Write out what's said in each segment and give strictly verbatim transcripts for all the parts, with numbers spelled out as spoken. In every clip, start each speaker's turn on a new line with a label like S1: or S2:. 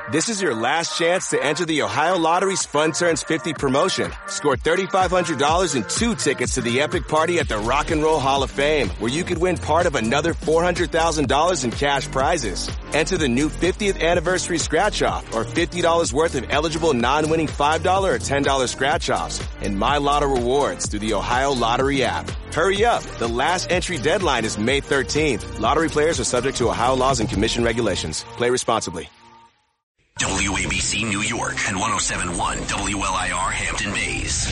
S1: This is your last chance to enter the Ohio Lottery's Fun Turns fifty promotion. Score three thousand five hundred dollars and two tickets to the epic party at the Rock and Roll Hall of Fame, where you could win part of another four hundred thousand dollars in cash prizes. Enter the new fiftieth anniversary scratch-off or fifty dollars worth of eligible non-winning five dollars or ten dollars scratch-offs and My Lotto rewards through the Ohio Lottery app. Hurry up. The last entry deadline is May thirteenth. Lottery players are subject to Ohio laws and commission regulations. Play responsibly.
S2: W A B C New York and one oh seven point one W L I R Hampton Bays.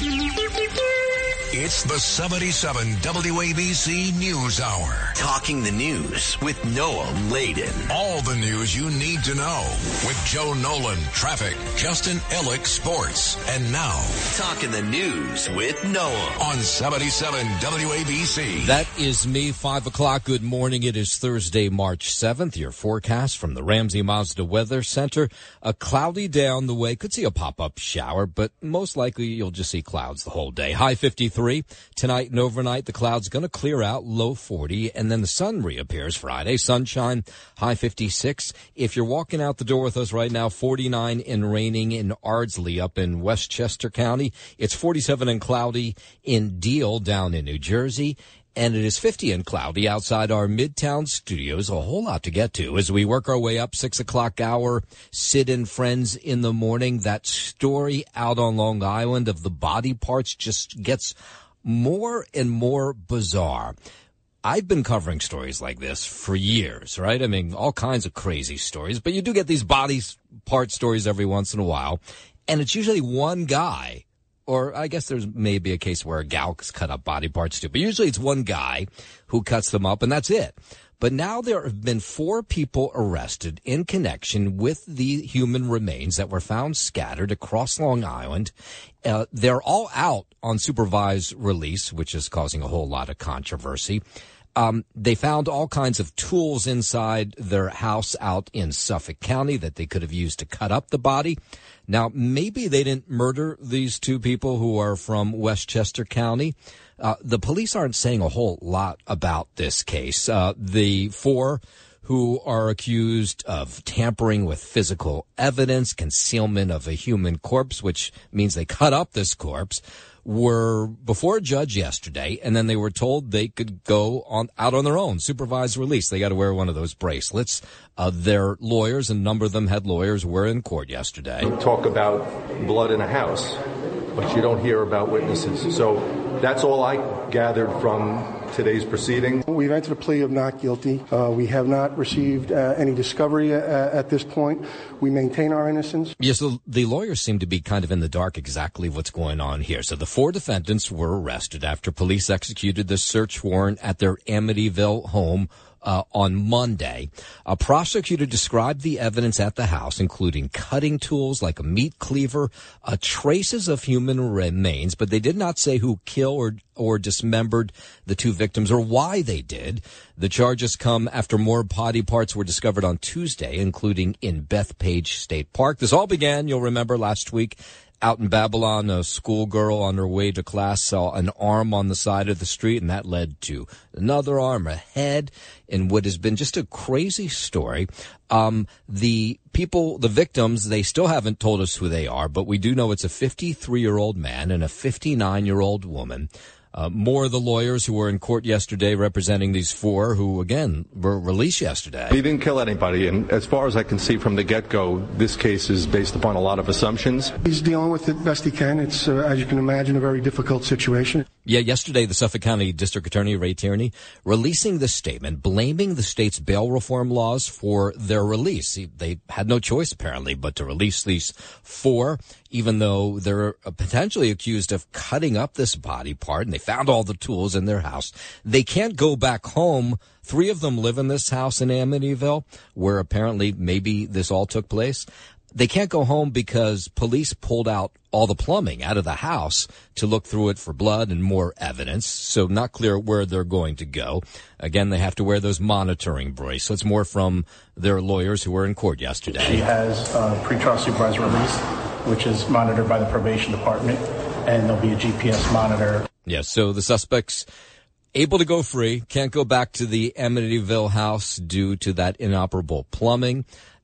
S3: It's the seventy-seven W A B C News Hour.
S2: Talking the news with Noam Laden.
S3: All the news you need to know with Joe Nolan, traffic, Justin Ellick, sports. And now,
S2: Talking the news with Noam
S3: on seventy-seven W A B C.
S4: That is me, five o'clock. Good morning. It is Thursday, March seventh. Your forecast from the Ramsey Mazda Weather Center. A cloudy day on the way. Could see a pop-up shower, but most likely you'll just see clouds the whole day. High fifty-three. Tonight and overnight, the clouds going to clear out, low forty, and then the sun reappears Friday. Sunshine, high fifty-six. If you're walking out the door with us right now, forty-nine and raining in Ardsley up in Westchester County. It's forty-seven and cloudy in Deal down in New Jersey. And it is fifty and cloudy outside our Midtown studios. A whole lot to get to as we work our way up. Six o'clock hour, Sid and Friends in the morning. That story out on Long Island of the body parts just gets more and more bizarre. I've been covering stories like this for years, right? I mean, all kinds of crazy stories. But you do get these body part stories every once in a while. And it's usually one guy. Or I guess there's maybe a case where a gal cut up body parts too. But usually it's one guy who cuts them up, and that's it. But now there have been four people arrested in connection with the human remains that were found scattered across Long Island. Uh, they're all out on supervised release, which is causing a whole lot of controversy. Um, they found all kinds of tools inside their house out in Suffolk County that they could have used to cut up the body. Now, maybe they didn't murder these two people who are from Westchester County. Uh, the police aren't saying a whole lot about this case. Uh, the four who are accused of tampering with physical evidence, concealment of a human corpse, which means they cut up this corpse, were before a judge yesterday, and then they were told they could go on out on their own, supervised release. They got to wear one of those bracelets. Uh, their lawyers, a number of them had lawyers, were in court yesterday.
S5: Talk about blood in a house, but you don't hear about witnesses. So that's all I gathered from today's proceeding.
S6: We've entered a plea of not guilty. Uh, we have not received uh, any discovery uh, at this point. We maintain our innocence.
S4: Yes, the, the lawyers seem to be kind of in the dark exactly what's going on here. So the four defendants were arrested after police executed the search warrant at their Amityville home Uh, on Monday. A prosecutor described the evidence at the house, including cutting tools like a meat cleaver, uh, traces of human remains, but they did not say who killed or, or dismembered the two victims or why they did. The charges come after more body parts were discovered on Tuesday, including in Bethpage State Park. This all began, you'll remember, last week. Out in Babylon, a schoolgirl on her way to class saw an arm on the side of the street, and that led to another arm, a head, in what has been just a crazy story. Um, the people, the victims, they still haven't told us who they are, but we do know it's a fifty-three-year-old man and a fifty-nine-year-old woman. Uh, more of the lawyers who were in court yesterday representing these four who, again, were released yesterday.
S5: He didn't kill anybody, and as far as I can see from the get-go, this case is based upon a lot of assumptions.
S6: He's dealing with it best he can. It's, uh, as you can imagine, a very difficult situation.
S4: Yeah, yesterday, the Suffolk County District Attorney, Ray Tierney, releasing the statement, blaming the state's bail reform laws for their release. They had no choice, apparently, but to release these four, even though they're potentially accused of cutting up this body part, and they found all the tools in their house. They can't go back home. Three of them live in this house in Amityville, where apparently maybe this all took place. They can't go home because police pulled out all the plumbing out of the house to look through it for blood and more evidence. So not clear where they're going to go. Again, they have to wear those monitoring bracelets. More from their lawyers who were in court yesterday.
S7: She has uh, pretrial supervised release, which is monitored by the probation department, and there'll be a G P S monitor.
S4: Yes, so the suspects able to go free, can't go back to the Amityville house due to that inoperable plumbing.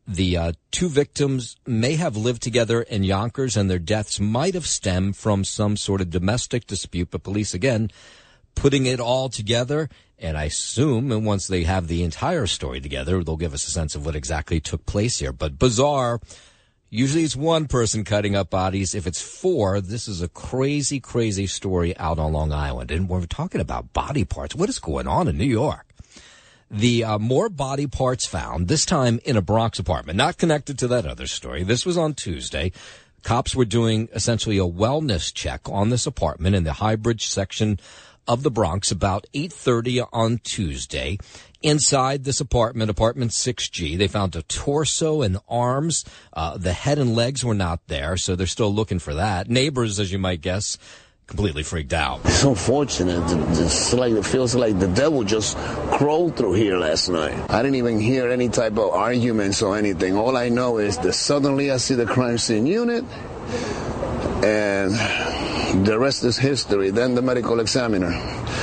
S4: The uh, two victims may have lived together in Yonkers, and their deaths might have stemmed from some sort of domestic dispute. But police, again, putting it all together, and I assume, and once they have the entire story together, they'll give us a sense of what exactly took place here. But bizarre. Usually it's one person cutting up bodies. If it's four, this is a crazy, crazy story out on Long Island. And when we're talking about body parts, what is going on in New York? The uh, more body parts found, this time in a Bronx apartment, not connected to that other story. This was on Tuesday. Cops were doing essentially a wellness check on this apartment in the Highbridge section of the Bronx about eight thirty on Tuesday. Inside this apartment, apartment six G, they found a torso and arms. Uh, the head and legs were not there, so they're still looking for that. Neighbors, as you might guess, completely freaked out.
S8: It's unfortunate. It's like, it feels like the devil just crawled through here last night. I didn't even hear any type of arguments or anything. All I know is that suddenly I see the crime scene unit, and the rest is history. Then the medical examiner.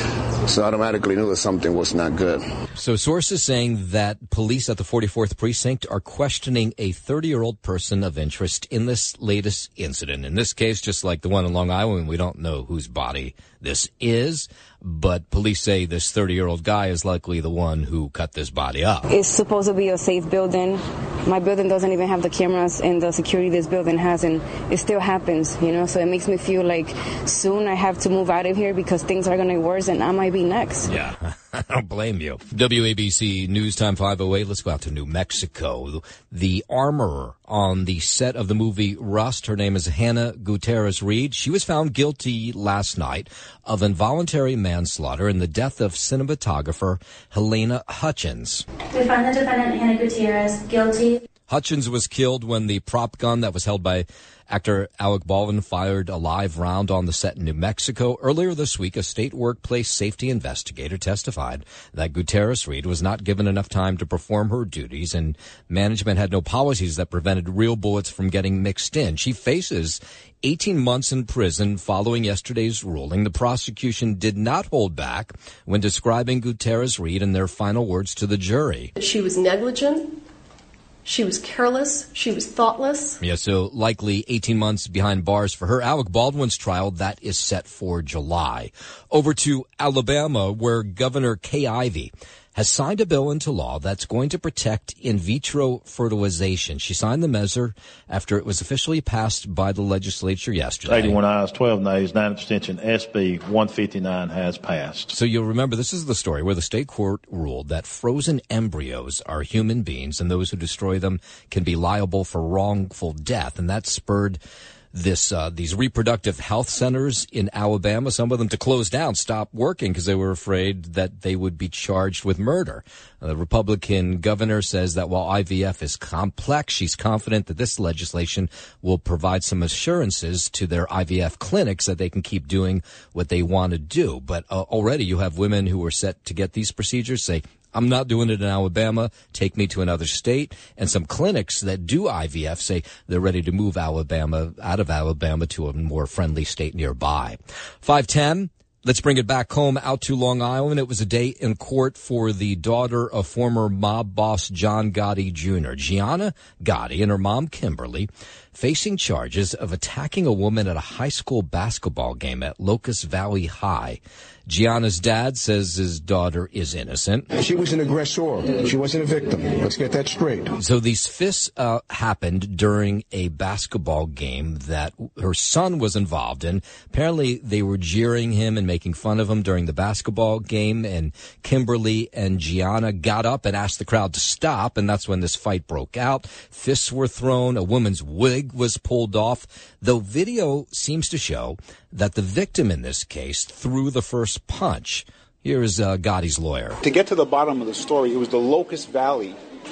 S8: So I automatically knew that something was not good.
S4: So sources saying that police at the forty-fourth Precinct are questioning a thirty-year-old person of interest in this latest incident. In this case, just like the one in Long Island, we don't know whose body this is, but police say this thirty-year-old guy is likely the one who cut this body up.
S9: It's supposed to be a safe building. My building doesn't even have the cameras and the security this building has, and it still happens, you know, so it makes me feel like soon I have to move out of here because things are going to get worse and I might be next.
S4: Yeah, I don't blame you. W A B C News Time five oh eight. Let's go out to New Mexico. The armorer on the set of the movie Rust, her name is Hannah Gutierrez Reed. She was found guilty last night of involuntary manslaughter in the death of cinematographer Helena Hutchins.
S10: We find the defendant, Hannah Gutierrez, guilty.
S4: Hutchins was killed when the prop gun that was held by actor Alec Baldwin fired a live round on the set in New Mexico. Earlier this week, a state workplace safety investigator testified that Gutierrez Reed was not given enough time to perform her duties, and management had no policies that prevented real bullets from getting mixed in. She faces eighteen months in prison following yesterday's ruling. The prosecution did not hold back when describing Gutierrez Reed in their final words to the jury.
S11: She was negligent. She was careless. She was thoughtless.
S4: Yeah, so likely eighteen months behind bars for her. Alec Baldwin's trial, that is set for July. Over to Alabama, where Governor Kay Ivey has signed a bill into law that's going to protect in vitro fertilization. She signed the measure after it was officially passed by the legislature yesterday.
S12: eighty-one ayes, twelve nays, nine abstention. S B one fifty-nine has passed.
S4: So you'll remember this is the story where the state court ruled that frozen embryos are human beings and those who destroy them can be liable for wrongful death. And that spurred this uh, these reproductive health centers in Alabama, some of them to close down, stop working because they were afraid that they would be charged with murder. Uh, the Republican governor says that while I V F is complex, she's confident that this legislation will provide some assurances to their I V F clinics that they can keep doing what they want to do. But uh, already you have women who are set to get these procedures say, I'm not doing it in Alabama. Take me to another state. And some clinics that do I V F say they're ready to move Alabama out of Alabama to a more friendly state nearby. five ten. Let's bring it back home out to Long Island. It was a day in court for the daughter of former mob boss John Gotti Junior Gianna Gotti and her mom Kimberly facing charges of attacking a woman at a high school basketball game at Locust Valley High. Gianna's dad says his daughter is innocent.
S13: She was an aggressor. She wasn't a victim. Let's get that straight.
S4: So these fists uh, happened during a basketball game that her son was involved in. Apparently, they were jeering him and making fun of him during the basketball game, and Kimberly and Gianna got up and asked the crowd to stop, and that's when this fight broke out. Fists were thrown. A woman's wig was pulled off, though video seems to show that the victim in this case threw the first punch. Here is uh, Gotti's lawyer.
S14: To get to the bottom of the story, it was the Locust Valley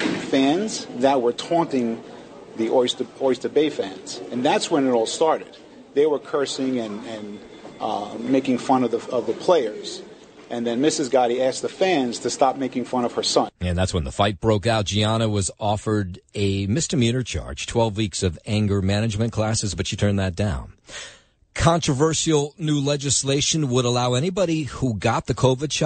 S14: fans that were taunting the Oyster, Oyster Bay fans. And that's when it all started. They were cursing and, and uh, making fun of the, of the players. And then Missus Gotti asked the fans to stop making fun of her son.
S4: And that's when the fight broke out. Gianna was offered a misdemeanor charge, twelve weeks of anger management classes, but she turned that down. Controversial new legislation would allow anybody who got the COVID shot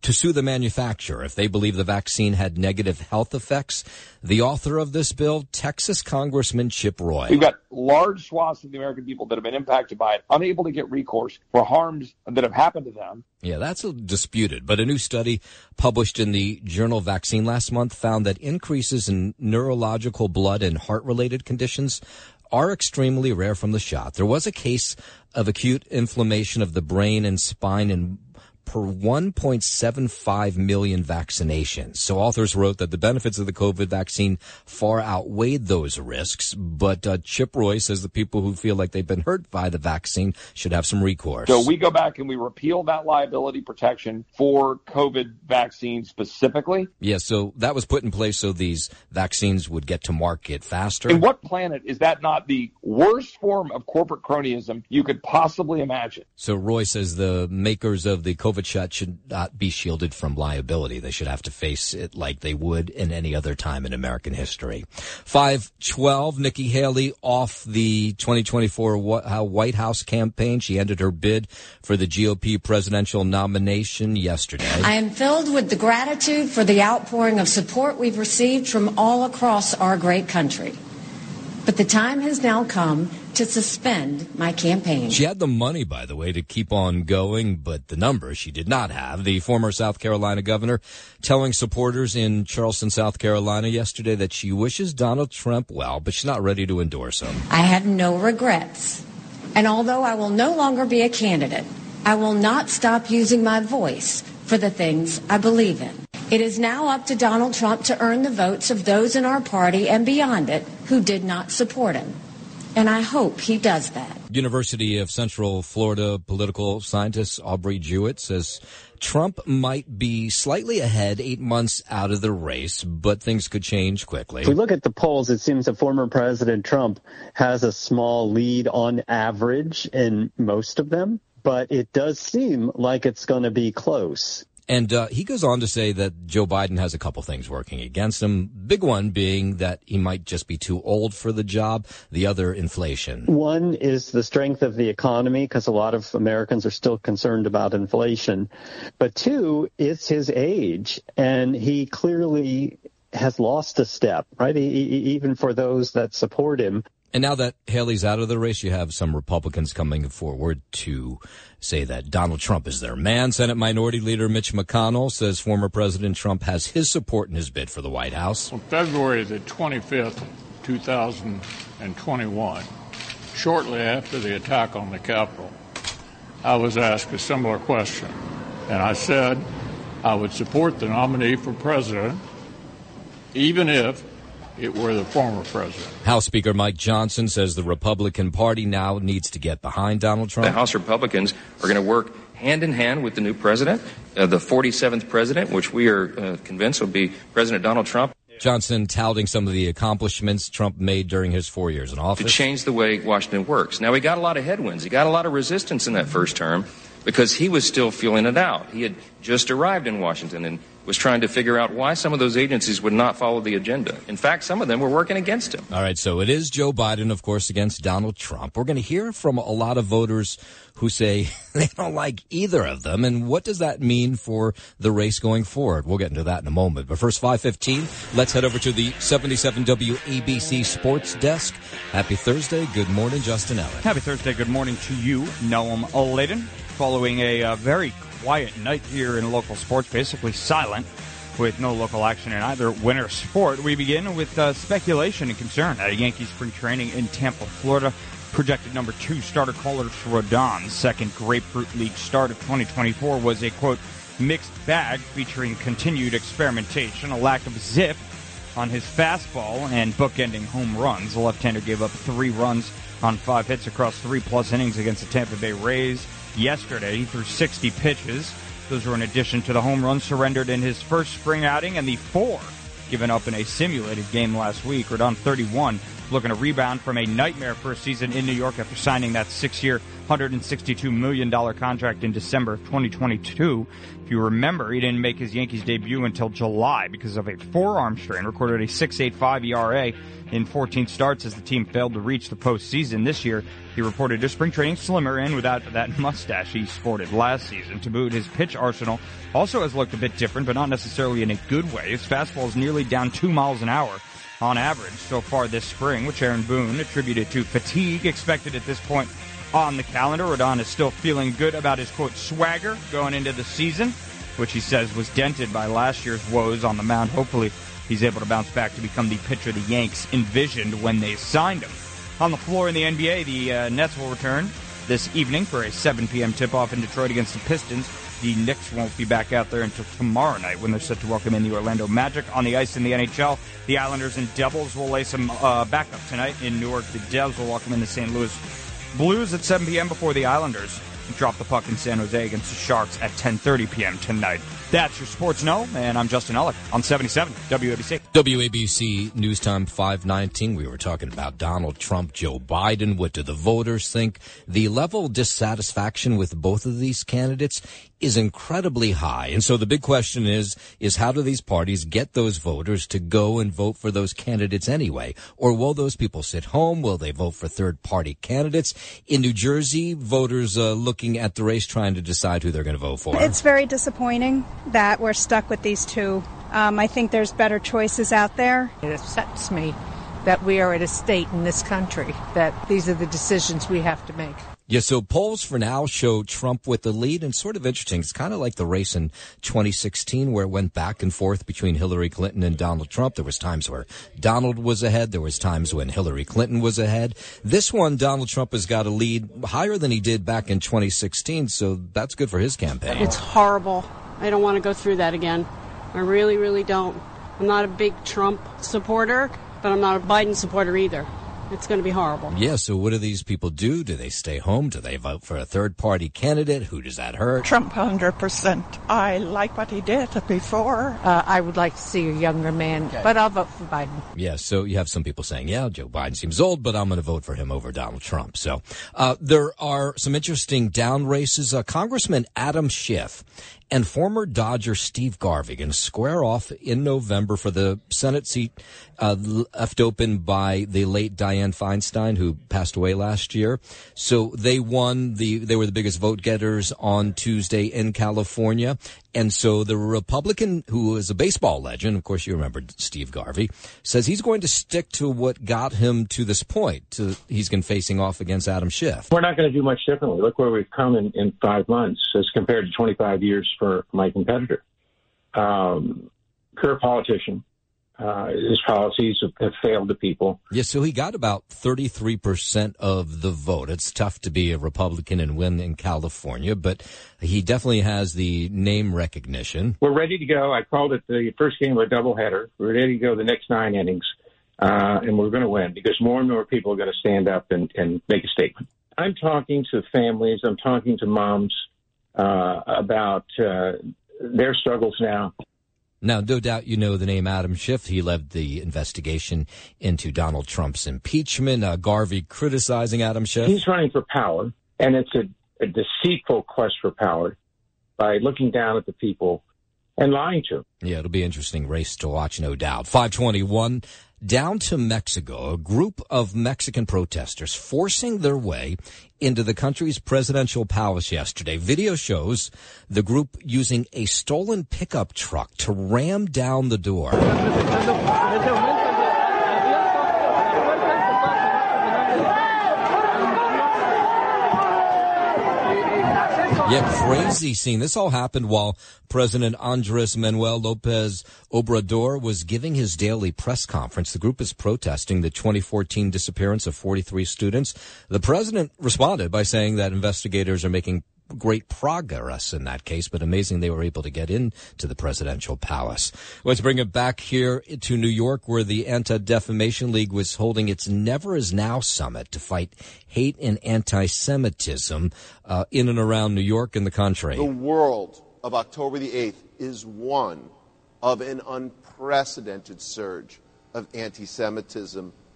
S4: to sue the manufacturer if they believe the vaccine had negative health effects. The author of this bill, Texas Congressman Chip Roy.
S15: We've got large swaths of the American people that have been impacted by it, unable to get recourse for harms that have happened to them.
S4: Yeah, that's disputed. But a new study published in the journal Vaccine last month found that increases in neurological, blood, and heart-related conditions are extremely rare from the shot. There was a case of acute inflammation of the brain and spine in per one point seven five million vaccinations. So authors wrote that the benefits of the COVID vaccine far outweighed those risks. But uh, Chip Roy says the people who feel like they've been hurt by the vaccine should have some recourse.
S15: So we go back and we repeal that liability protection for COVID vaccines specifically.
S4: Yeah, so that was put in place so these vaccines would get to market faster.
S15: In what planet is that not the worst form of corporate cronyism you could possibly imagine?
S4: So Roy says the makers of the COVID shot should not be shielded from liability. They should have to face it like they would in any other time in American history. five twelve, Nikki Haley off the twenty twenty-four White House campaign. She ended her bid for the G O P presidential nomination yesterday.
S16: I am filled with the gratitude for the outpouring of support we've received from all across our great country. But the time has now come to suspend my campaign.
S4: She had the money, by the way, to keep on going, but the numbers she did not have. The former South Carolina governor telling supporters in Charleston, South Carolina yesterday that she wishes Donald Trump well, but she's not ready to endorse him.
S16: I have no regrets. And although I will no longer be a candidate, I will not stop using my voice for the things I believe in. It is now up to Donald Trump to earn the votes of those in our party and beyond it who did not support him. And I hope he does that.
S4: University of Central Florida political scientist Aubrey Jewett says Trump might be slightly ahead eight months out of the race, but things could change quickly.
S17: If we look at the polls, it seems that former President Trump has a small lead on average in most of them, but it does seem like it's going to be close.
S4: And uh, he goes on to say that Joe Biden has a couple things working against him. Big one being that he might just be too old for the job. The other, inflation.
S17: One is the strength of the economy, because a lot of Americans are still concerned about inflation. But two, it's his age. And he clearly has lost a step, right? He, he, even for those that support him.
S4: And now that Haley's out of the race, you have some Republicans coming forward to say that Donald Trump is their man. Senate Minority Leader Mitch McConnell says former President Trump has his support in his bid for the White House.
S18: On February the twenty-fifth, two thousand twenty-one, shortly after the attack on the Capitol, I was asked a similar question, and I said I would support the nominee for president even if it were the former president.
S4: House Speaker Mike Johnson says the Republican Party now needs to get behind Donald Trump.
S19: The House Republicans are going to work hand in hand with the new president, uh, the forty-seventh president, which we are uh, convinced will be President Donald Trump.
S4: Johnson touting some of the accomplishments Trump made during his four years in office.
S19: To change the way Washington works. Now, he got a lot of headwinds. He got a lot of resistance in that first term because he was still feeling it out. He had just arrived in Washington and was trying to figure out why some of those agencies would not follow the agenda. In fact, some of them were working against him.
S4: All right, so it is Joe Biden, of course, against Donald Trump. We're going to hear from a lot of voters who say they don't like either of them. And what does that mean for the race going forward? We'll get into that in a moment. But first, five fifteen, let's head over to the seventy-seven W A B C Sports Desk. Happy Thursday. Good morning, Justin Ellick.
S20: Happy Thursday. Good morning to you, Noam Layden. Following a uh, very quiet night here in local sports, basically silent, with no local action in either winter sport. We begin with uh, speculation and concern at a Yankee spring training in Tampa, Florida. Projected number two starter Carlos Rodon's second Grapefruit League start of twenty twenty-four was a, quote, mixed bag featuring continued experimentation, a lack of zip on his fastball, and bookending home runs. The left-hander gave up three runs on five hits across three-plus innings against the Tampa Bay Rays. Yesterday, he threw sixty pitches. Those were in addition to the home run surrendered in his first spring outing and the four given up in a simulated game last week. Rodon thirty-one looking to rebound from a nightmare first season in New York after signing that six-year, one hundred sixty-two million dollars contract in December of twenty twenty-two. If you remember, he didn't make his Yankees debut until July because of a forearm strain, recorded a six point eight five E R A in fourteen starts as the team failed to reach the postseason. This year, he reported to spring training slimmer and without that mustache he sported last season. To boot, his pitch arsenal also has looked a bit different, but not necessarily in a good way. His fastball is nearly down two miles an hour on average so far this spring, which Aaron Boone attributed to fatigue. Expected at this point on the calendar, Rodon is still feeling good about his, quote, swagger going into the season, which he says was dented by last year's woes on the mound. Hopefully he's able to bounce back to become the pitcher the Yanks envisioned when they signed him. On the floor in the N B A, the uh, Nets will return this evening for a seven p.m. tip-off in Detroit against the Pistons. The Knicks won't be back out there until tomorrow night when they're set to welcome in the Orlando Magic. On the ice in the N H L, the Islanders and Devils will lay some uh, backup tonight in Newark. The Devs will welcome in the Saint Louis Blues at seven p.m. before the Islanders drop the puck in San Jose against the Sharks at ten thirty p.m. tonight. That's your Sports Know, and I'm Justin Ellick on seventy-seven W A B C.
S4: W A B C News Time five nineteen. We were talking about Donald Trump, Joe Biden. What do the voters think? The level of dissatisfaction with both of these candidates is incredibly high. And so the big question is, is how do these parties get those voters to go and vote for those candidates anyway? Or will those people sit home? Will they vote for third-party candidates? In New Jersey, voters uh, looking at the race trying to decide who they're going to vote for.
S21: It's very disappointing that we're stuck with these two. Um, I think there's better choices out there.
S22: It upsets me that we are at a state in this country that these are the decisions we have to make.
S4: Yeah, so polls for now show Trump with the lead, and sort of interesting. It's kind of like the race in twenty sixteen where it went back and forth between Hillary Clinton and Donald Trump. There was times where Donald was ahead. There was times when Hillary Clinton was ahead. This one, Donald Trump has got a lead higher than he did back in twenty sixteen, so that's good for his campaign.
S23: It's horrible. I don't want to go through that again. I really, really don't. I'm not a big Trump supporter, but I'm not a Biden supporter either. It's going to be horrible.
S4: Yeah, so what do these people do? Do they stay home? Do they vote for a third-party candidate? Who does that hurt?
S24: Trump one hundred percent. I like what he did before.
S22: Uh, I would like to see a younger man, okay. But I'll vote for Biden.
S4: Yeah, so you have some people saying, yeah, Joe Biden seems old, but I'm going to vote for him over Donald Trump. So uh, there are some interesting down races. Uh, Congressman Adam Schiff and former Dodger Steve Garvey going to square off in November for the Senate seat uh, left open by the late Dianne Feinstein, who passed away last year. So they won the, they were the biggest vote getters on Tuesday in California. And so the Republican, who is a baseball legend, of course you remember Steve Garvey, says he's going to stick to what got him to this point. To, he's going facing off against Adam Schiff.
S25: We're not going to do much differently. Look where we've come in, in five months as compared to twenty-five years for my competitor. Um, career politician. Uh, his policies have, have failed the people.
S4: Yeah, so he got about thirty-three percent of the vote. It's tough to be a Republican and win in California, but he definitely has the name recognition.
S25: We're ready to go. I called it the first game of a doubleheader. We're ready to go the next nine innings, uh, and we're going to win because more and more people are going to stand up and, and make a statement. I'm talking to families. I'm talking to moms uh, about uh, their struggles now.
S4: Now, no doubt you know the name Adam Schiff. He led the investigation into Donald Trump's impeachment. Uh, Garvey criticizing Adam Schiff.
S25: He's running for power, and it's a, a deceitful quest for power by looking down at the people and lying to them.
S4: Yeah, it'll be an interesting race to watch, no doubt. five twenty-one, down to Mexico, a group of Mexican protesters forcing their way into the country's presidential palace yesterday. Video shows the group using a stolen pickup truck to ram down the door. Yeah, crazy scene. This all happened while President Andres Manuel Lopez Obrador was giving his daily press conference. The group is protesting the twenty fourteen disappearance of forty-three students. The president responded by saying that investigators are making great progress in that case, but amazing they were able to get into the presidential palace. Let's bring it back here to New York, where the Anti-Defamation League was holding its Never Is Now summit to fight hate and anti-Semitism uh, in and around New York and the country.
S26: The world of October the eighth is one of an unprecedented surge of anti-Semitism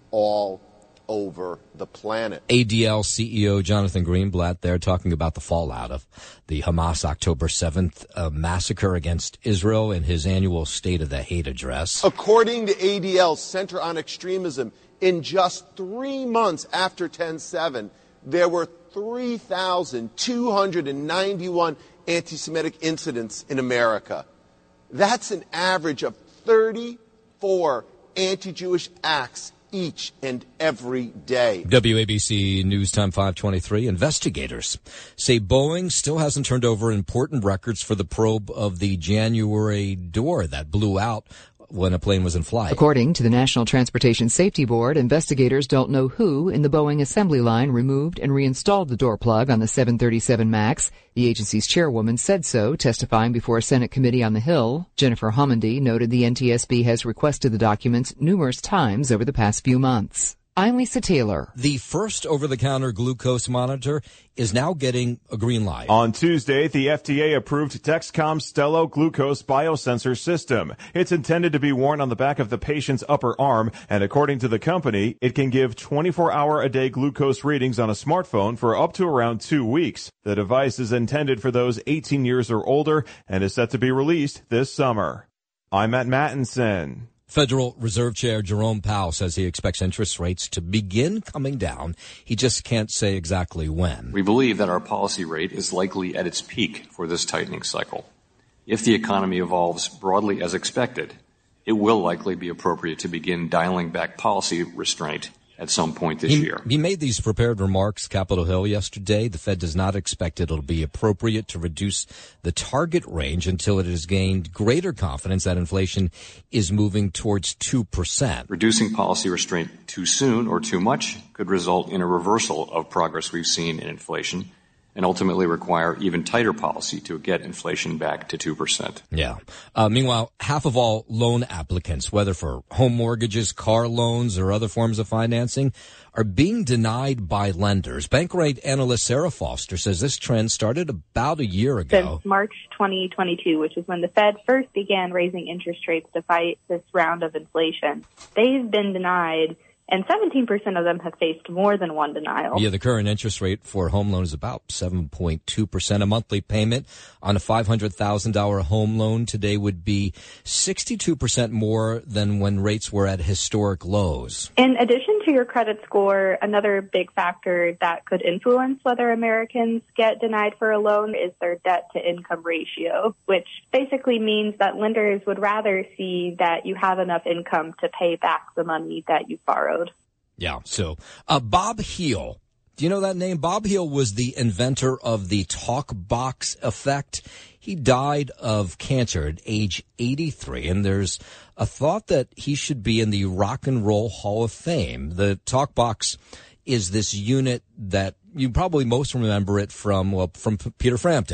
S26: all over the planet.
S4: A D L C E O Jonathan Greenblatt there talking about the fallout of the Hamas October seventh uh, massacre against Israel in his annual State of the Hate address.
S26: According to A D L's Center on Extremism, in just three months after ten seven, there were three thousand two hundred ninety-one anti-Semitic incidents in America. That's an average of thirty-four anti-Jewish acts each and every day.
S4: W A B C News Time five twenty-three. Investigators say Boeing still hasn't turned over important records for the probe of the January door that blew out when a plane was in flight.
S1: According to the National Transportation Safety Board, investigators don't know who in the Boeing assembly line removed and reinstalled the door plug on the seven thirty-seven MAX. The agency's chairwoman said so, testifying before a Senate committee on the Hill. Jennifer Homendy noted the N T S B has requested the documents numerous times over the past few months. I'm Lisa Taylor.
S4: The first over-the-counter glucose monitor is now getting a green light.
S2: On Tuesday, the F D A approved Dexcom's Stelo glucose biosensor system. It's intended to be worn on the back of the patient's upper arm, and according to the company, it can give twenty-four hour a day glucose readings on a smartphone for up to around two weeks. The device is intended for those eighteen years or older and is set to be released this summer. I'm Matt Mattinson.
S4: Federal Reserve Chair Jerome Powell says he expects interest rates to begin coming down. He just can't say exactly when.
S3: We believe that our policy rate is likely at its peak for this tightening cycle. If the economy evolves broadly as expected, it will likely be appropriate to begin dialing back policy restraint at some point this
S4: he,
S3: year.
S4: He made these prepared remarks Capitol Hill yesterday. The Fed does not expect it'll be appropriate to reduce the target range until it has gained greater confidence that inflation is moving towards two percent.
S3: Reducing policy restraint too soon or too much could result in a reversal of progress we've seen in inflation and ultimately require even tighter policy to get inflation back to two percent.
S4: Yeah. Uh, meanwhile, half of all loan applicants, whether for home mortgages, car loans, or other forms of financing, are being denied by lenders. Bankrate analyst Sarah Foster says this trend started about a year ago.
S5: Since March twenty twenty-two, which is when the Fed first began raising interest rates to fight this round of inflation, they've been denied, and seventeen percent of them have faced more than one denial.
S4: Yeah, the current interest rate for a home loan is about seven point two percent. A monthly payment on a five hundred thousand dollars home loan today would be sixty-two percent more than when rates were at historic lows.
S5: In addition to your credit score, another big factor that could influence whether Americans get denied for a loan is their debt-to-income ratio, which basically means that lenders would rather see that you have enough income to pay back the money that you borrowed.
S4: Yeah. So, uh, Bob Heal. Do you know that name? Bob Heal was the inventor of the talk box effect. He died of cancer at age eighty-three, and there's a thought that he should be in the Rock and Roll Hall of Fame. The talk box is this unit that you probably most remember it from, well, from P- Peter Frampton.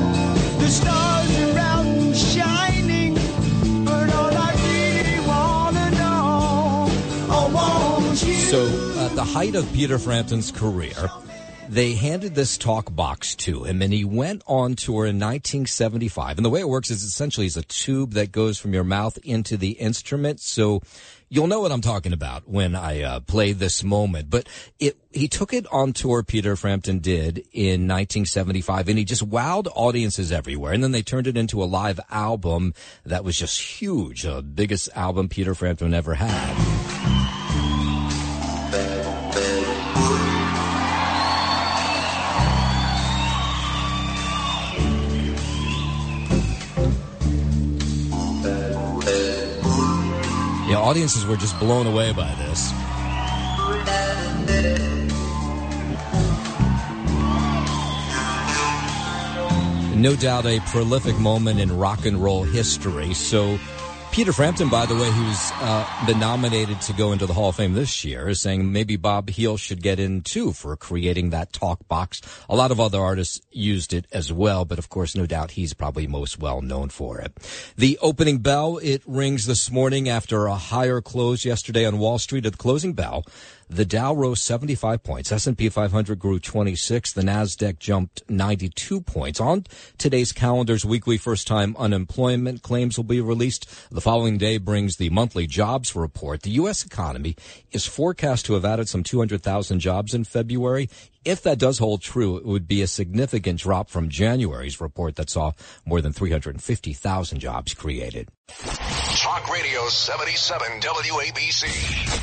S6: The stars are out and shining, but all I really wanna know, I want you.
S4: So at the height of Peter Frampton's career, they handed this talk box to him, and he went on tour in nineteen seventy-five. And the way it works is essentially it's a tube that goes from your mouth into the instrument. So you'll know what I'm talking about when I uh, play this moment. But it, he took it on tour, Peter Frampton did, in nineteen seventy-five, and he just wowed audiences everywhere. And then they turned it into a live album that was just huge, the biggest album Peter Frampton ever had. Yeah, audiences were just blown away by this. No doubt a prolific moment in rock and roll history. So Peter Frampton, by the way, who's uh, been nominated to go into the Hall of Fame this year, is saying maybe Bob Heal should get in, too, for creating that talk box. A lot of other artists used it as well, but, of course, no doubt he's probably most well known for it. The opening bell, it rings this morning after a higher close yesterday on Wall Street. At the closing bell, The Dow rose seventy-five points. S and P five hundred grew twenty-six. The Nasdaq jumped ninety-two points. On today's calendar's weekly first-time unemployment claims will be released. The following day brings the monthly jobs report. The U S economy is forecast to have added some two hundred thousand jobs in February. If that does hold true, it would be a significant drop from January's report that saw more than three hundred fifty thousand jobs created.
S7: Talk Radio seventy-seven W A B C.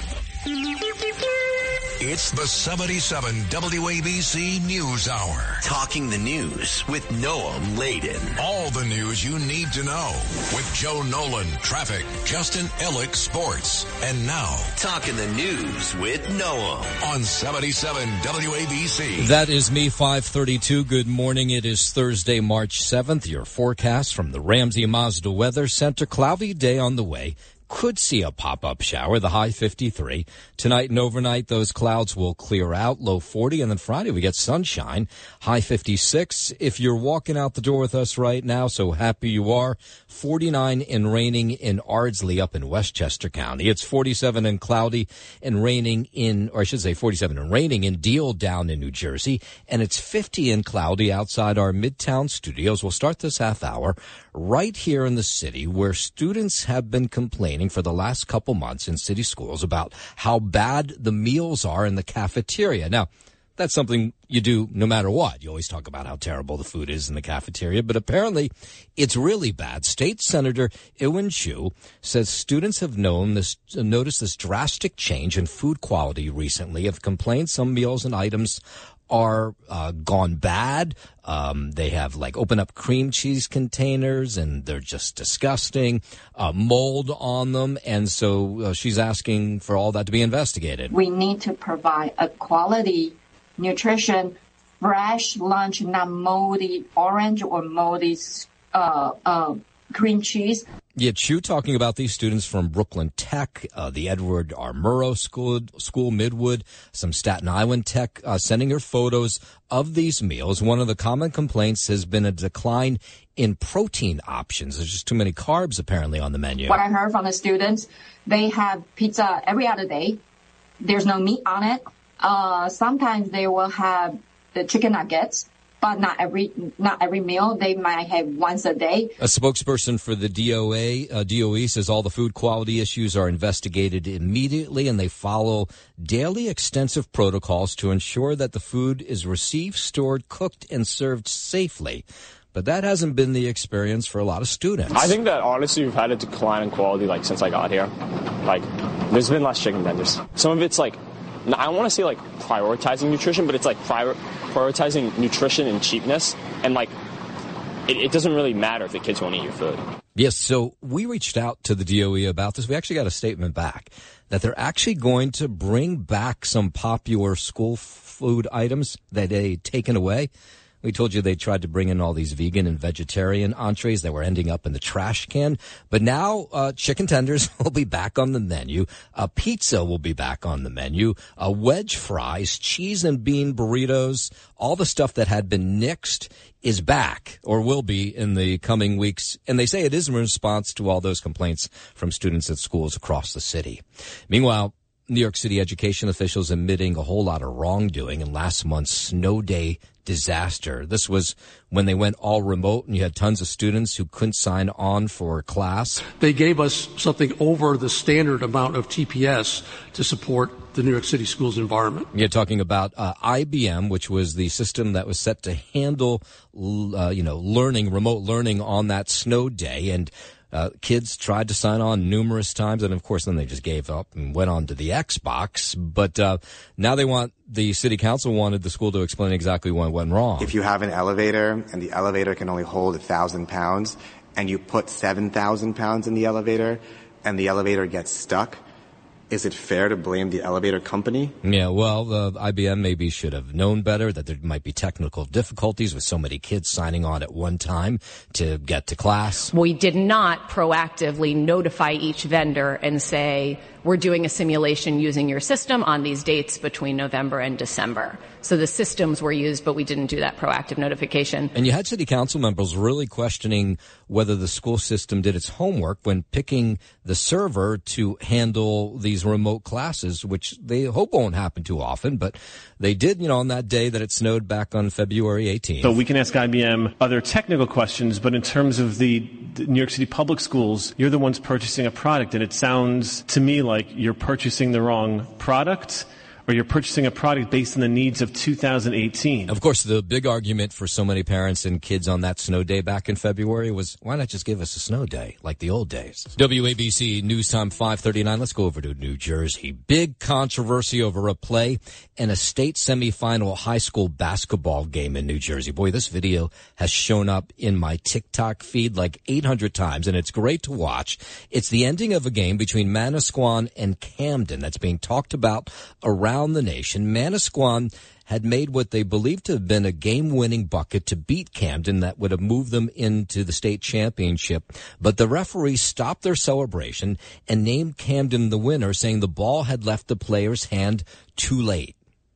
S7: It's the seventy-seven W A B C News Hour.
S8: Talking the news with Noam Laden.
S7: All the news you need to know with Joe Nolan, traffic, Justin Ellick, sports. And now,
S8: Talking the news with Noam
S7: on seventy-seven W A B C.
S4: That is me, five thirty-two. Good morning. It is Thursday, March seventh. Your forecast from the Ramsey Mazda Weather Center. Cloudy day on the way. Could see a pop-up shower, the high fifty-three. Tonight and overnight, those clouds will clear out, low forty, and then Friday we get sunshine, high fifty-six. If you're walking out the door with us right now, so happy you are, forty-nine and raining in Ardsley up in Westchester County. It's forty-seven and cloudy and raining in, or I should say forty-seven and raining in Deal down in New Jersey, and it's fifty and cloudy outside our Midtown studios. We'll start this half hour right here in the city where students have been complaining for the last couple months in city schools about how bad the meals are in the cafeteria. Now, that's something you do no matter what. You always talk about how terrible the food is in the cafeteria, but apparently it's really bad. State Senator Ewan Chu says students have known this, noticed this drastic change in food quality recently, have complained some meals and items are uh, gone bad. Um, they have like open up cream cheese containers and they're just disgusting, uh, mold on them. And so uh, she's asking for all that to be investigated.
S9: We need to provide a quality nutrition, fresh lunch, not moldy orange or moldy uh, uh, cream cheese.
S4: Yeah, Chu talking about these students from Brooklyn Tech, uh, the Edward R. Murrow School, School Midwood, some Staten Island Tech, uh, sending her photos of these meals. One of the common complaints has been a decline in protein options. There's just too many carbs apparently on the menu.
S9: What I heard from the students, they have pizza every other day. There's no meat on it. Uh, sometimes they will have the chicken nuggets. But not every not every meal. They might have once a day.
S4: A spokesperson for the D O A, uh, D O E says all the food quality issues are investigated immediately, and they follow daily extensive protocols to ensure that the food is received, stored, cooked, and served safely. But that hasn't been the experience for a lot of students.
S10: I think that honestly we've had a decline in quality like since I got here. Like there's been less chicken tenders. Some of it's like I don't want to say like prioritizing nutrition, but it's like prior, prioritizing nutrition and cheapness. And like, it, it doesn't really matter if the kids won't eat your food.
S4: Yes. So we reached out to the D O E about this. We actually got a statement back that they're actually going to bring back some popular school food items that they'd taken away. We told you they tried to bring in all these vegan and vegetarian entrees that were ending up in the trash can. But now uh chicken tenders will be back on the menu. Uh, pizza will be back on the menu. Uh, wedge fries, cheese and bean burritos, all the stuff that had been nixed is back or will be in the coming weeks. And they say it is in response to all those complaints from students at schools across the city. Meanwhile, New York City education officials admitting a whole lot of wrongdoing in last month's snow day disaster. This was when they went all remote and you had tons of students who couldn't sign on for class.
S11: They gave us something over the standard amount of T P S to support the New York City schools environment.
S4: You're talking about uh, I B M, which was the system that was set to handle, uh, you know, learning, remote learning on that snow day. And Uh, kids tried to sign on numerous times, and of course then they just gave up and went on to the Xbox. But uh, now they want, the city council wanted the school to explain exactly what went wrong.
S12: If you have an elevator and the elevator can only hold a thousand pounds and you put seven thousand pounds in the elevator and the elevator gets stuck, is it fair to blame the elevator company?
S4: Yeah, well, uh, I B M maybe should have known better that there might be technical difficulties with so many kids signing on at one time to get to class.
S27: We did not proactively notify each vendor and say, we're doing a simulation using your system on these dates between November and December. So the systems were used, but we didn't do that proactive notification.
S4: And you had city council members really questioning whether the school system did its homework when picking the server to handle these these remote classes, which they hope won't happen too often, but they did, you know, on that day that it snowed back on February eighteenth.
S13: So we can ask I B M other technical questions, but in terms of the New York City public schools, you're the ones purchasing a product, and it sounds to me like you're purchasing the wrong product, or you're purchasing a product based on the needs of two thousand eighteen.
S4: Of course, the big argument for so many parents and kids on that snow day back in February was, why not just give us a snow day like the old days? W A B C News Time five thirty-nine. Let's go over to New Jersey. Big controversy over a play in a state semifinal high school basketball game in New Jersey. Boy, this video has shown up in my TikTok feed like eight hundred times, and it's great to watch. It's the ending of a game between Manasquan and Camden that's being talked about around the nation. Manasquan had made what they believed to have been a game-winning bucket to beat Camden that would have moved them into the state championship. But the referees stopped their celebration and named Camden the winner, saying the ball had left the player's hand too late.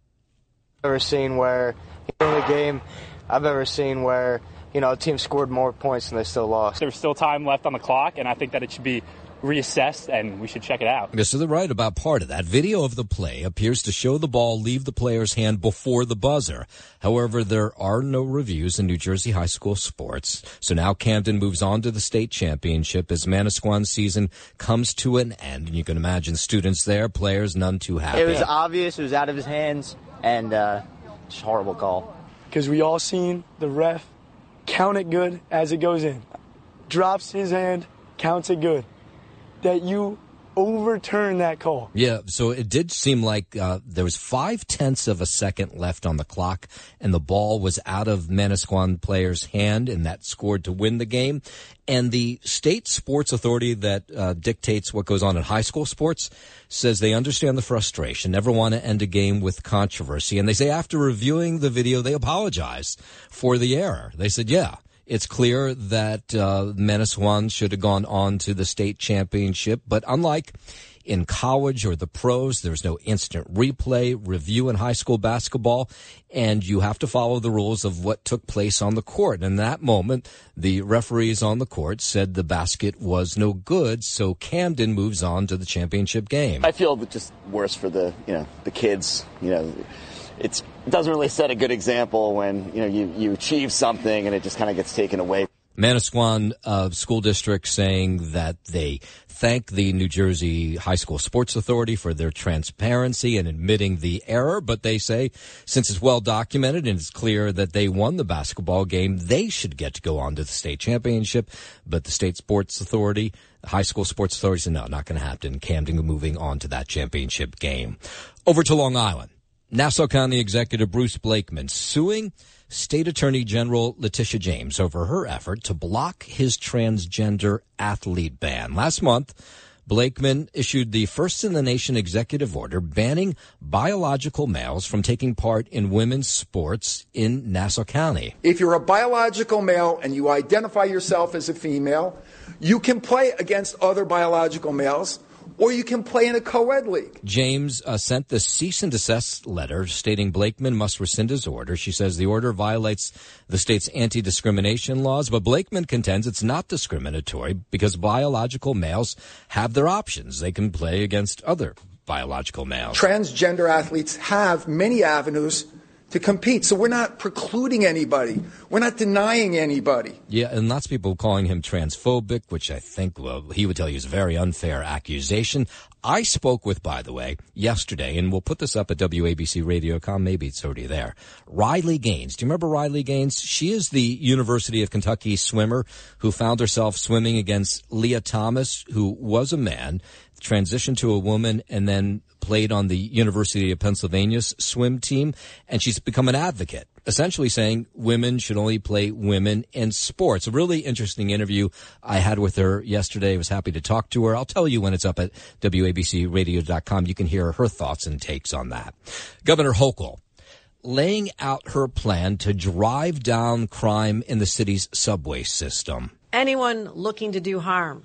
S14: I've ever seen where in the game, I've ever seen where, you know, a team scored more points and they still lost.
S15: There's still time left on the clock, and I think that it should be reassessed, and we should check it out.
S4: Yes, so they're right about part of that. Video of the play appears to show the ball leave the player's hand before the buzzer. However, there are no reviews in New Jersey high school sports. So now Camden moves on to the state championship as Manasquan's season comes to an end. And you can imagine students there, players, none too happy.
S14: It was obvious. It was out of his hands, and uh, just a horrible call.
S16: Because we all seen the ref count it good as it goes in. Drops his hand, counts it good. That you overturn that call.
S4: Yeah, so it did seem like uh, there was five-tenths of a second left on the clock, and the ball was out of Manasquan player's hand, and that scored to win the game. And the state sports authority that uh, dictates what goes on in high school sports says they understand the frustration, never want to end a game with controversy. And they say after reviewing the video, they apologize for the error. They said, yeah, it's clear that uh, Manasquan should have gone on to the state championship, but unlike in college or the pros, there's no instant replay review in high school basketball, and you have to follow the rules of what took place on the court. And in that moment, the referees on the court said the basket was no good, so Camden moves on to the championship game.
S17: I feel just worse for the, you know, the kids, you know. It's, it doesn't really set a good example when, you know, you, you achieve something and it just kind of gets taken away.
S4: Manasquan uh, School District saying that they thank the New Jersey High School Sports Authority for their transparency and admitting the error, but they say since it's well documented and it's clear that they won the basketball game, they should get to go on to the state championship. But the State Sports Authority, the High School Sports Authority said, no, not going to happen. Camden moving on to that championship game. Over to Long Island. Nassau County Executive Bruce Blakeman suing State Attorney General Letitia James over her effort to block his transgender athlete ban. Last month, Blakeman issued the first-in-the-nation executive order banning biological males from taking part in women's sports in Nassau County.
S18: If you're a biological male and you identify yourself as a female, you can play against other biological males, or you can play in a co-ed league.
S4: James uh, sent the cease and desist letter stating Blakeman must rescind his order. She says the order violates the state's anti-discrimination laws, but Blakeman contends it's not discriminatory because biological males have their options. They can play against other biological males.
S18: Transgender athletes have many avenues to compete. So we're not precluding anybody. We're not denying anybody.
S4: Yeah, and lots of people calling him transphobic, which I think, well, he would tell you is a very unfair accusation. I spoke with, by the way, yesterday, and we'll put this up at W A B C radio dot com. Maybe it's already there. Riley Gaines. Do you remember Riley Gaines? She is the University of Kentucky swimmer who found herself swimming against Leah Thomas, who was a man, transitioned to a woman, and then played on the University of Pennsylvania's swim team. And she's become an advocate, essentially saying women should only play women in sports. A really interesting interview I had with her yesterday. I was happy to talk to her. I'll tell you when it's up at W A B C radio dot com. You can hear her thoughts and takes on that. Governor Hochul laying out her plan to drive down crime in the city's subway system.
S19: Anyone looking to do harm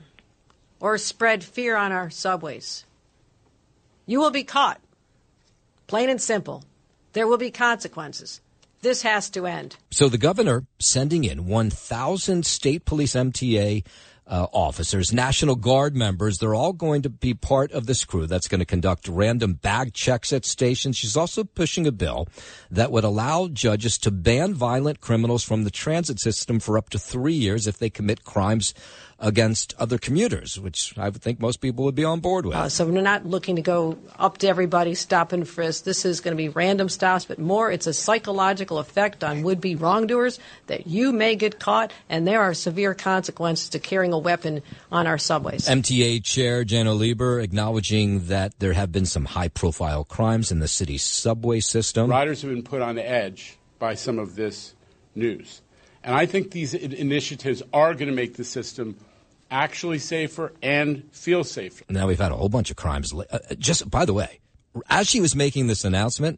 S19: or spread fear on our subways, you will be caught. Plain and simple. There will be consequences. This has to end.
S4: So the governor sending in one thousand state police M T A uh, officers, National Guard members. They're all going to be part of this crew that's going to conduct random bag checks at stations. She's also pushing a bill that would allow judges to ban violent criminals from the transit system for up to three years if they commit crimes against other commuters, which I would think most people would be on board with.
S19: Uh, so we're not looking to go up to everybody, stop and frisk. This is going to be random stops, but more it's a psychological effect on would-be wrongdoers that you may get caught, and there are severe consequences to carrying a weapon on our subways.
S4: M T A Chair Janno Lieber acknowledging that there have been some high-profile crimes in the city's subway system.
S20: Riders have been put on the edge by some of this news. And I think these initiatives are going to make the system actually safer and feel safer.
S4: Now we've had a whole bunch of crimes. Uh, just by the way, as she was making this announcement,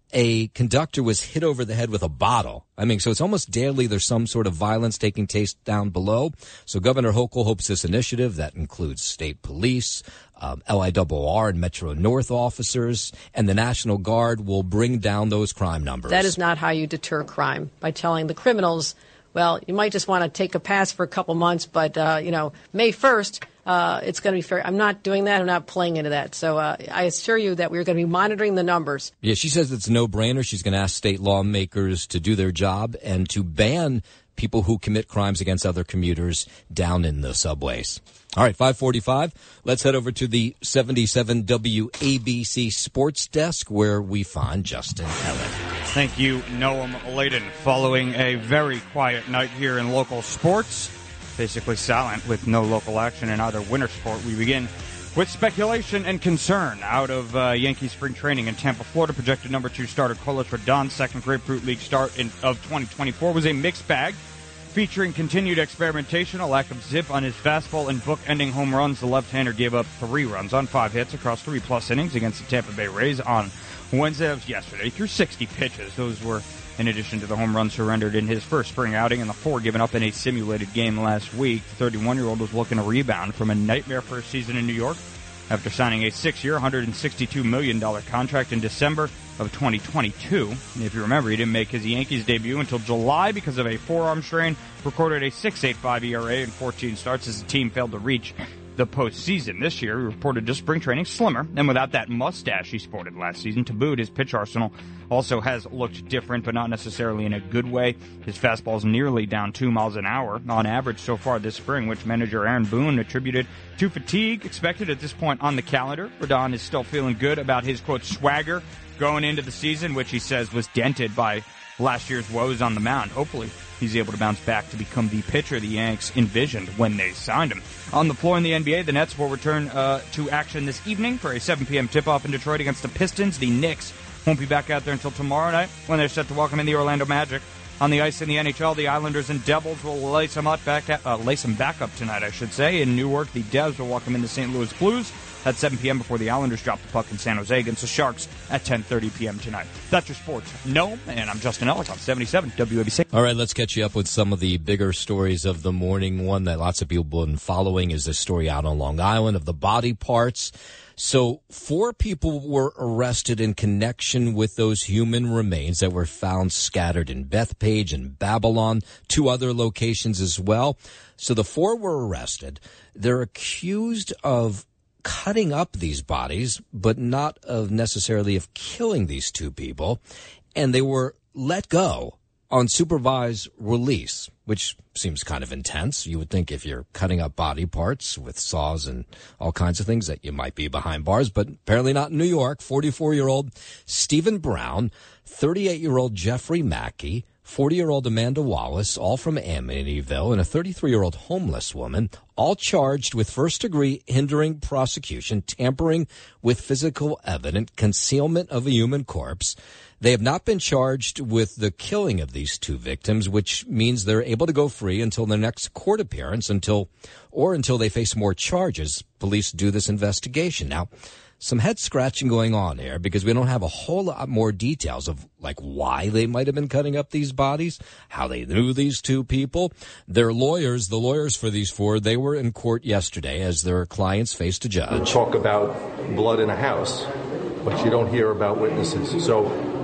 S4: a conductor was hit over the head with a bottle. I mean, so it's almost daily there's some sort of violence taking place down below. So Governor Hochul hopes this initiative that includes state police, um, L I R R and Metro North officers, and the National Guard will bring down those crime numbers.
S19: That is not how you deter crime, by telling the criminals, well, you might just want to take a pass for a couple months, but, uh, you know, May first, uh, it's going to be fair. I'm not doing that. I'm not playing into that. So uh, I assure you that we're going to be monitoring the numbers.
S4: Yeah, she says it's a no-brainer. She's going to ask state lawmakers to do their job and to ban people who commit crimes against other commuters down in the subways. All right, five forty-five. Let's head over to the seventy-seven W A B C Sports Desk, where we find Justin Ellick.
S21: Thank you, Noam Layden. Following a very quiet night here in local sports, basically silent with no local action in either winter sport, we begin with speculation and concern out of uh, Yankee spring training in Tampa, Florida. Projected number two starter Carlos Rodon's second Grapefruit League start in, of twenty twenty-four was a mixed bag, featuring continued experimentation, a lack of zip on his fastball, and book-ending home runs. The left-hander gave up three runs on five hits across three-plus innings against the Tampa Bay Rays on Wednesday. That was yesterday. Through sixty pitches. Those were in addition to the home runs surrendered in his first spring outing and the four given up in a simulated game last week. The thirty-one-year-old was looking to rebound from a nightmare first season in New York after signing a six-year, one hundred sixty-two million dollars contract in December of twenty twenty-two. And if you remember, he didn't make his Yankees debut until July because of a forearm strain, recorded a six point eight five E R A in fourteen starts as the team failed to reach the postseason. This year, he reported to spring training slimmer and without that mustache he sported last season. To boot, his pitch arsenal also has looked different, but not necessarily in a good way. His fastball is nearly down two miles an hour on average so far this spring, which manager Aaron Boone attributed to fatigue expected at this point on the calendar. Rodon is still feeling good about his, quote, swagger going into the season, which he says was dented by last year's woes on the mound. Hopefully, he's able to bounce back to become the pitcher the Yanks envisioned when they signed him. On the floor in the N B A, the Nets will return uh, to action this evening for a seven p.m. tip-off in Detroit against the Pistons. The Knicks won't be back out there until tomorrow night when they're set to welcome in the Orlando Magic. On the ice in the N H L, the Islanders and Devils will lace them up back, uh, lace them back up tonight, I should say. In Newark, the Devs will welcome in the Saint Louis Blues at seven p.m. before the Islanders drop the puck in San Jose against the Sharks at ten thirty p.m. tonight. That's your sports. No, and I'm Justin Ellick on seventy-seven W A B C.
S4: All right, let's catch you up with some of the bigger stories of the morning. One that lots of people have been following is this story out on Long Island of the body parts. So four people were arrested in connection with those human remains that were found scattered in Bethpage and Babylon, two other locations as well. So the four were arrested. They're accused of cutting up these bodies, but not of necessarily of killing these two people. And they were let go on supervised release, which seems kind of intense. You would think if you're cutting up body parts with saws and all kinds of things that you might be behind bars, but apparently not in New York. forty-four-year-old Stephen Brown, thirty-eight-year-old Jeffrey Mackey, forty-year-old Amanda Wallace, all from Amityville, and a thirty-three-year-old homeless woman, all charged with first-degree hindering prosecution, tampering with physical evidence, concealment of a human corpse. They have not been charged with the killing of these two victims, which means they're able to go free until their next court appearance, until or until they face more charges. Police do this investigation. Now, some head scratching going on here because we don't have a whole lot more details of like why they might have been cutting up these bodies, how they knew these two people. Their lawyers, the lawyers for these four, they were in court yesterday as their clients faced a judge.
S22: Talk about blood in a house, but you don't hear about witnesses. So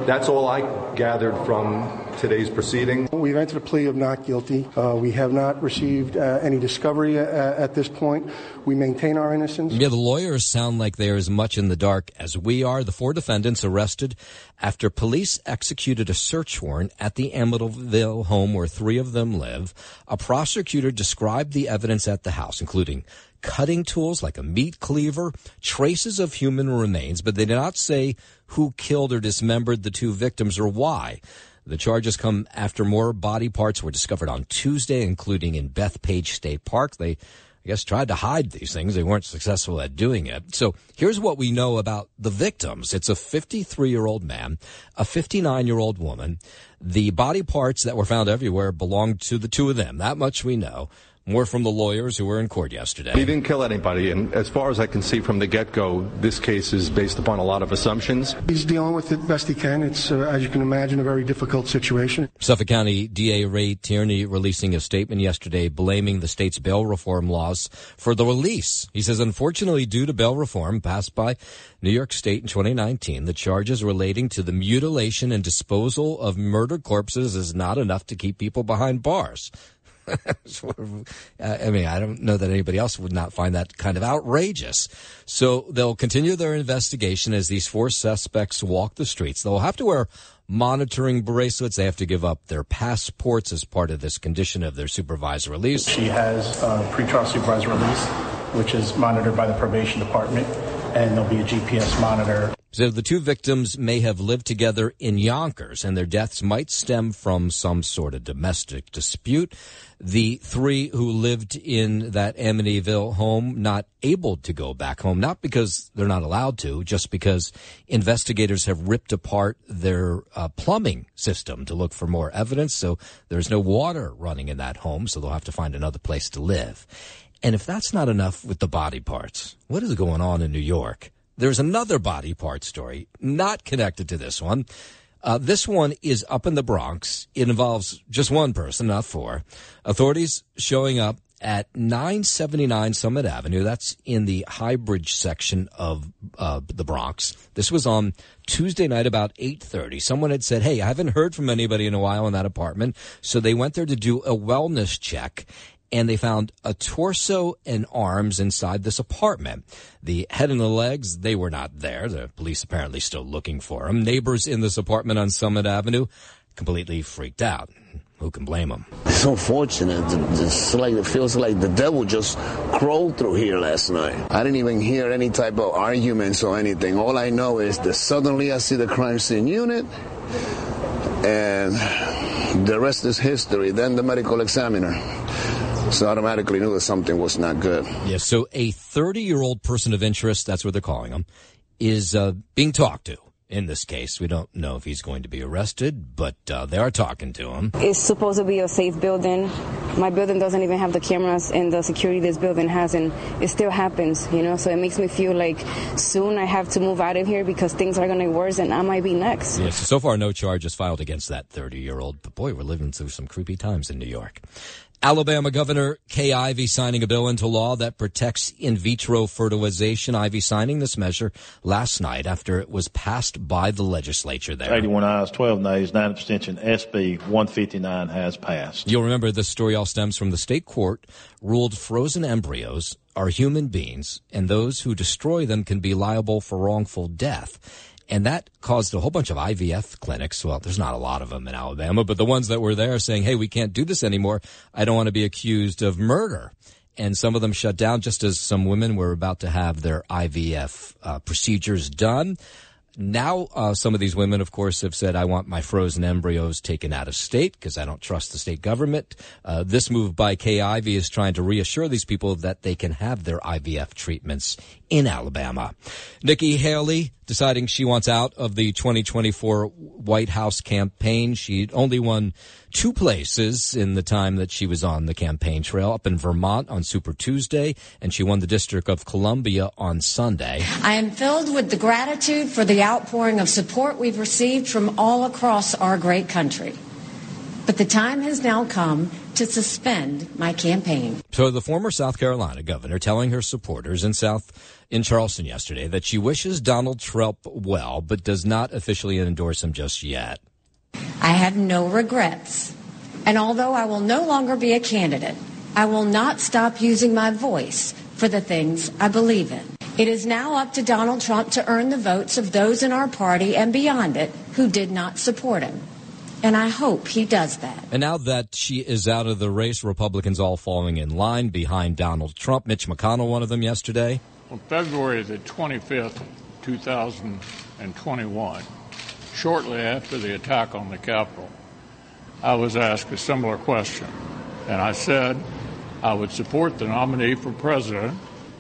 S1: that's all I gathered from today's proceeding.
S2: We've entered a plea of not guilty. Uh, we have not received uh, any discovery uh, at this point. We maintain our innocence.
S4: Yeah, the lawyers sound like they're as much in the dark as we are. The four defendants arrested after police executed a search warrant at the Amityville home where three of them live. A prosecutor described the evidence at the house, including cutting tools like a meat cleaver, traces of human remains, but they did not say who killed or dismembered the two victims or why. The charges come after more body parts were discovered on Tuesday, including in Bethpage State Park. They, I guess, tried to hide these things. They weren't successful at doing it. So here's what we know about the victims. It's a fifty-three-year-old man, a fifty-nine-year-old woman. The body parts that were found everywhere belonged to the two of them. That much we know. More from the lawyers who were in court yesterday.
S1: He didn't kill anybody, and as far as I can see from the get-go, this case is based upon a lot of assumptions.
S2: He's dealing with it best he can. It's, uh, as you can imagine, a very difficult situation.
S4: Suffolk County D A Ray Tierney releasing a statement yesterday blaming the state's bail reform laws for the release. He says, unfortunately, due to bail reform passed by New York State in twenty nineteen, the charges relating to the mutilation and disposal of murdered corpses is not enough to keep people behind bars. I mean, I don't know that anybody else would not find that kind of outrageous. So they'll continue their investigation as these four suspects walk the streets. They'll have to wear monitoring bracelets. They have to give up their passports as part of this condition of their supervised release.
S22: She has a pretrial supervised release, which is monitored by the probation department, and there'll be a G P S monitor.
S4: So the two victims may have lived together in Yonkers, and their deaths might stem from some sort of domestic dispute. The three who lived in that Amityville home not able to go back home, not because they're not allowed to, just because investigators have ripped apart their uh, plumbing system to look for more evidence. So there's no water running in that home, so they'll have to find another place to live. And if that's not enough with the body parts, what is going on in New York? There's another body part story, not connected to this one. Uh, this one is up in the Bronx. It involves just one person, not four. Authorities showing up at nine seventy-nine Summit Avenue. That's in the Highbridge section of uh, the Bronx. This was on Tuesday night about eight thirty. Someone had said, hey, I haven't heard from anybody in a while in that apartment. So they went there to do a wellness check, and they found a torso and arms inside this apartment. The head and the legs, they were not there. The police apparently still looking for them. Neighbors in this apartment on Summit Avenue completely freaked out. Who can blame them?
S23: It's unfortunate. It's like, it feels like the devil just crawled through here last night. I didn't even hear any type of arguments or anything. All I know is that suddenly I see the crime scene unit, and the rest is history. Then the medical examiner. So I automatically knew that something was not good.
S4: Yeah, so a thirty-year-old person of interest, that's what they're calling him, is uh, being talked to. In this case, we don't know if he's going to be arrested, but uh, they are talking to him.
S24: It's supposed to be a safe building. My building doesn't even have the cameras and the security this building has, and it still happens, you know? So it makes me feel like soon I have to move out of here because things are going to get worse and I might be next.
S4: Yes, so far no charges filed against that thirty-year-old, but boy, we're living through some creepy times in New York. Alabama Governor Kay Ivey signing a bill into law that protects in vitro fertilization. Ivey signing this measure last night after it was passed by the legislature there.
S25: eighty-one ayes, twelve nays, nine abstention. S B one fifty-nine has passed.
S4: You'll remember this story all stems from the state court ruled frozen embryos are human beings, and those who destroy them can be liable for wrongful death. And that caused a whole bunch of I V F clinics. Well, there's not a lot of them in Alabama, but the ones that were there saying, hey, we can't do this anymore. I don't want to be accused of murder. And some of them shut down just as some women were about to have their I V F uh, procedures done. Now, uh, some of these women, of course, have said, I want my frozen embryos taken out of state because I don't trust the state government. Uh, this move by Kay Ivey is trying to reassure these people that they can have their I V F treatments in Alabama. Nikki Haley deciding she wants out of the twenty twenty-four White House campaign. She only won two places in the time that she was on the campaign trail, up in Vermont on Super Tuesday, and she won the District of Columbia on Sunday.
S26: I am filled with the gratitude for the outpouring of support we've received from all across our great country. But the time has now come to suspend my campaign.
S4: So the former South Carolina governor telling her supporters in South in Charleston yesterday that she wishes Donald Trump well, but does not officially endorse him just yet.
S26: I have no regrets. And although I will no longer be a candidate, I will not stop using my voice for the things I believe in. It is now up to Donald Trump to earn the votes of those in our party and beyond it who did not support him. And I hope he does that.
S4: And now that she is out of the race, Republicans all falling in line behind Donald Trump. Mitch McConnell, one of them yesterday.
S3: On February the twenty-fifth, two thousand twenty-one, shortly after the attack on the Capitol, I was asked a similar question. And I said I would support the nominee for president,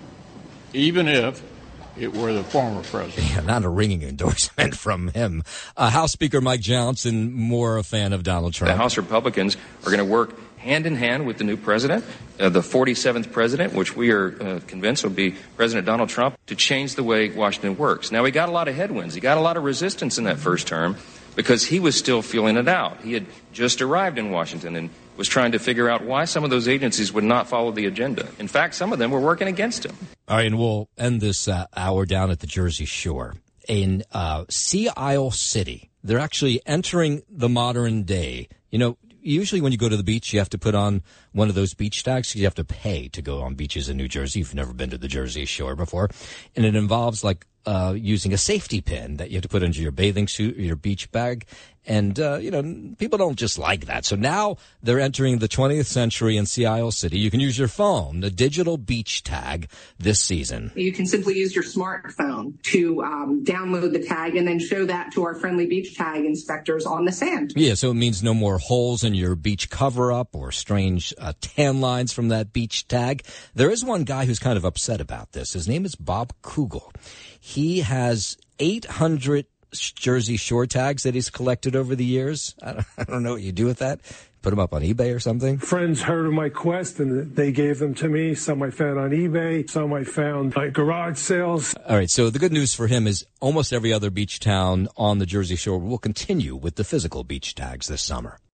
S3: even if it were the former president.
S4: Yeah, not a ringing endorsement from him. Uh, House Speaker Mike Johnson, more a fan of Donald Trump.
S5: The House Republicans are going to work hand in hand with the new president, uh, the forty-seventh president, which we are uh, convinced will be President Donald Trump, to change the way Washington works. Now, he got a lot of headwinds. He got a lot of resistance in that first term because he was still feeling it out. He had just arrived in Washington and was trying to figure out why some of those agencies would not follow the agenda. In fact, some of them were working against him.
S4: All right, and we'll end this uh, hour down at the Jersey Shore. In uh, Sea Isle City, they're actually entering the modern day. You know, usually when you go to the beach, you have to put on one of those beach tags. You have to pay to go on beaches in New Jersey if you've never been to the Jersey Shore before. And it involves, like, uh using a safety pin that you have to put under your bathing suit or your beach bag. And, uh, you know, people don't just like that. So now they're entering the twentieth century in Sea Isle City. You can use your phone, the digital beach tag this season.
S6: You can simply use your smartphone to um, download the tag and then show that to our friendly beach tag inspectors on the sand.
S4: Yeah, so it means no more holes in your beach cover-up or strange uh, tan lines from that beach tag. There is one guy who's kind of upset about this. His name is Bob Kugel. He has eight hundred Jersey Shore tags that he's collected over the years. I don't, I don't know what you do with that. Put them up on eBay or something?
S7: Friends heard of my quest and they gave them to me. Some I found on eBay. Some I found at garage sales.
S4: All right, so the good news for him is almost every other beach town on the Jersey Shore will continue with the physical beach tags this summer.